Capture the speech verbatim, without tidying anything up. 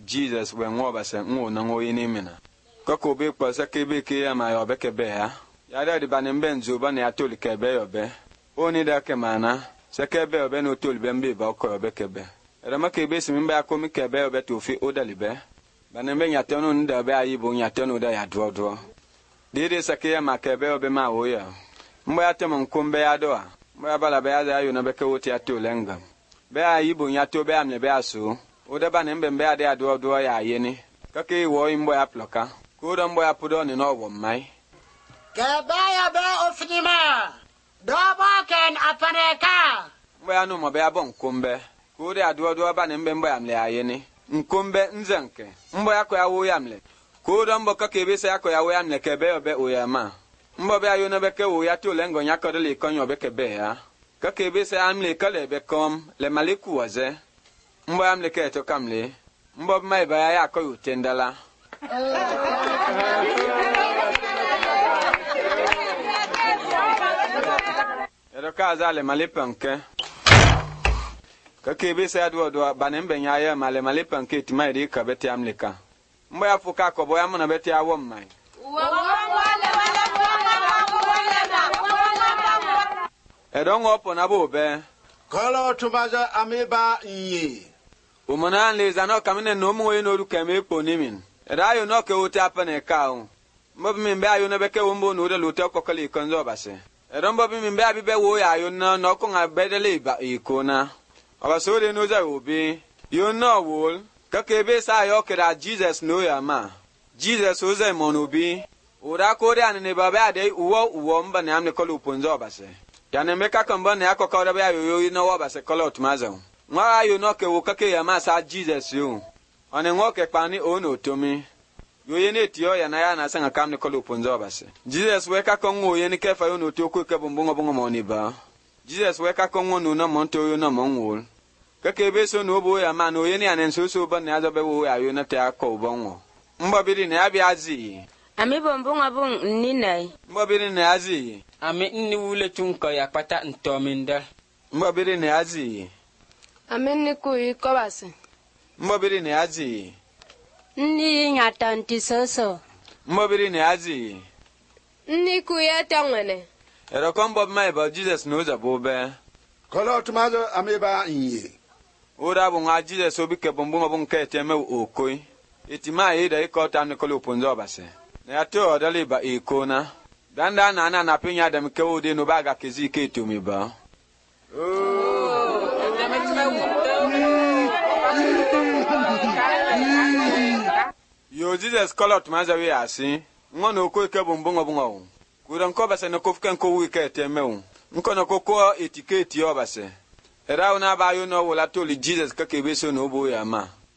Jesus when ngo ba se ngo na ngo yini mina ko ko be pa se ke be ke ya ma yo be ke be ya ya da di banin ben zo ba ne atoli ke be yo be oni da ke mana se ke be yo be no toli be mbe ba ko yo be ke be era ma ke be si mba ko mi ke be yo be to fi odali be banin ben ya tenu nda be ayi bo ya tenu da ya dro dro de de se ke ya ma ke be yo be ma wo ya mba ya temu nkombe ya do a mba bala be ya za yo na be ke woti atolenga be ayi bo ya to be amne be aso oda ba nembe mbe ade ado do ya yeni kake wo imbo ya ploka ko do mbo ya pudo ni no wo mai ke ba ya be ofinima do ba ken apaneka mbo ya no mo be ya bon kombe ko de ado do ba nembe mbo ya mle ya yeni nkombe nzenke mbo ya ko ya wo ya mle ko do mbo kake be se ya ko ya wo ya mle ke be obe o ya ma mbo be ayo no be ke wo ya to lengo nya ko de le konyo be ke be ya kake be se amle kale be kom le maliku waze mbo ya mle ke to kamle mbo mai ba ya ko utendala ero ka zale malipanke ka ke be sa do do banen ben ya ya male malipanke ti mai ri ka beti amleka mbo ya fuka ko bo ya mona beti awo mai ero ngopo na bo be kolo tumaza ameba nyi umana le zano kamine no mo yeno ru kame po nimin rayo no ke uta apane kaun mbo mi mbe ayo na beke wombo no de luta ko kali konzo base ero mbo mi mbe abi be wo ya yo no no ko nga bedele ba ikona aba so de no za obi yo no wol ka ke be sa yo kira Jesus no ya ma Jesus o za mo no bi ora ko de an ne baba ade uwo uwo mba ne amne ko lu ponzo base ya ne meka kamba ne akoko da ba yo yo no wa base ko lot mazo nwa ayo no ke wo kake ya ma sa Jesus yo one ngo ke pani ono tomi yo ye ne tio ya na ya na sanga kam ne ko lu ponzo base Jesus we ka ko ngo ye ne ke fa yo no to ko ke bongo bongo mo ni ba Jesus we ka ko ngo no na mo to yo na mo ngol kake be so no bo ya ma no ye ne anen so so ba ne azo be wo ya yo na ta ko bongo mba biri ne abi azi ami bombonga bon ni nai mba biri ne azi ami ni wule tunko ya pata ntominda mba biri ne azi Ameni kui kobase. Mbobiri ne azi. Nni nyata nti soso. Mbobiri ne azi. Nni kuye tongene. Ero kombo mai ba Jesus knows abobe. kolo tumaza ameba nyi Ora bu nga Jesus obi ke bombo ngabon ke teme okoi. Itima e da iko ta ne kolo ponzo base. Na ato odale ba ikona. Danda na na na pinya da mke ode no baga kezi ke tumi ba. Oh. Yo Jesus kolot maza we asi ngono okoi ke bombo ngabon kuran ko base no kofkan ko wi ke teme nko no koko etiketi yo base era una ba yo no wala to li Jesus ka ke be so no bo ya ma